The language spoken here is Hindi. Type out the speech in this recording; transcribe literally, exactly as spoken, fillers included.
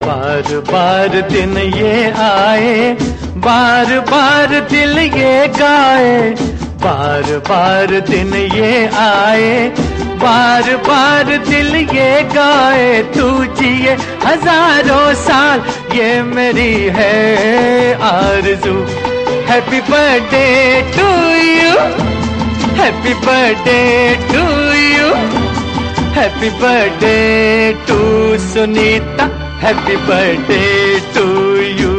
बार बार दिन ये आए, बार बार दिल ये गाए, बार बार दिन ये आए, बार बार दिल ये गाए। तू जिए हजारों साल ये मेरी है आरज़ू। Happy birthday to you, happy birthday to you, happy birthday to Sunita, happy birthday